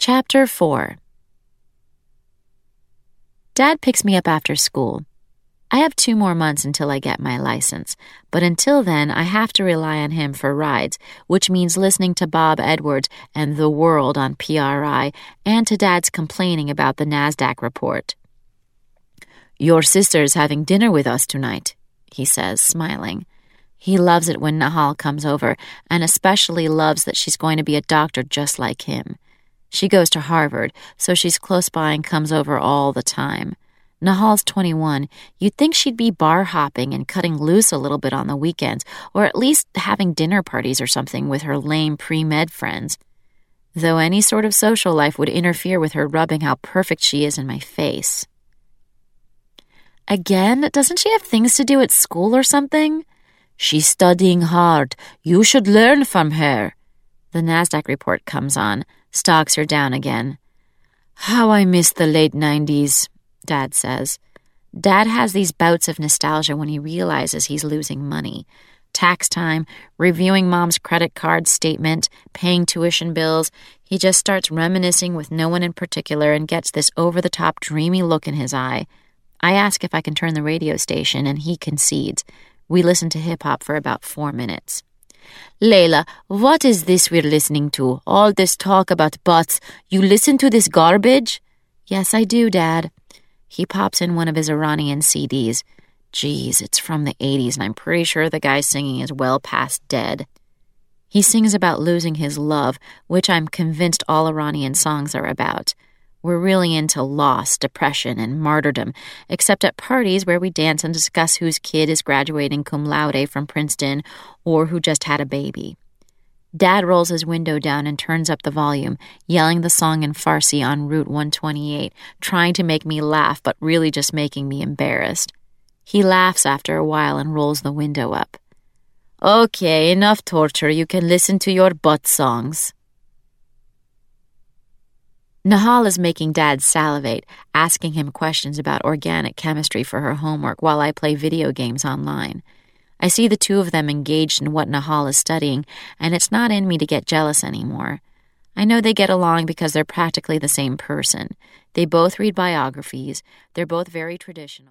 Chapter 4. Dad picks me up after school. I have 2 more months until I get my license, but until then I have to rely on him for rides, which means listening to Bob Edwards and The World on PRI and to Dad's complaining about the NASDAQ report. "Your sister's having dinner with us tonight," he says, smiling. He loves it when Nahal comes over, and especially loves that she's going to be a doctor just like him. She goes to Harvard, so she's close by and comes over all the time. Nahal's 21. You'd think she'd be bar hopping and cutting loose a little bit on the weekends, or at least having dinner parties or something with her lame pre-med friends. Though any sort of social life would interfere with her rubbing how perfect she is in my face. Again? Doesn't she have things to do at school or something? "She's studying hard. You should learn from her." The NASDAQ report comes on, stalks her down again. "How I miss the late 90s, Dad says. Dad has these bouts of nostalgia when he realizes he's losing money. Tax time, reviewing Mom's credit card statement, paying tuition bills. He just starts reminiscing with no one in particular and gets this over-the-top dreamy look in his eye. I ask if I can turn the radio station, and he concedes. We listen to hip-hop for about 4 minutes. "Layla, what is this we're listening to? All this talk about butts. You listen to this garbage?" "Yes, I do, Dad." He pops in one of his Iranian CDs. Geez, it's from the 80s, and I'm pretty sure the guy singing is well past dead. He sings about losing his love, which I'm convinced all Iranian songs are about. We're really into loss, depression, and martyrdom, except at parties where we dance and discuss whose kid is graduating cum laude from Princeton or who just had a baby. Dad rolls his window down and turns up the volume, yelling the song in Farsi on Route 128, trying to make me laugh but really just making me embarrassed. He laughs after a while and rolls the window up. "Okay, enough torture. You can listen to your butt songs." Nahal is making Dad salivate, asking him questions about organic chemistry for her homework while I play video games online. I see the two of them engaged in what Nahal is studying, and it's not in me to get jealous anymore. I know they get along because they're practically the same person. They both read biographies. They're both very traditional.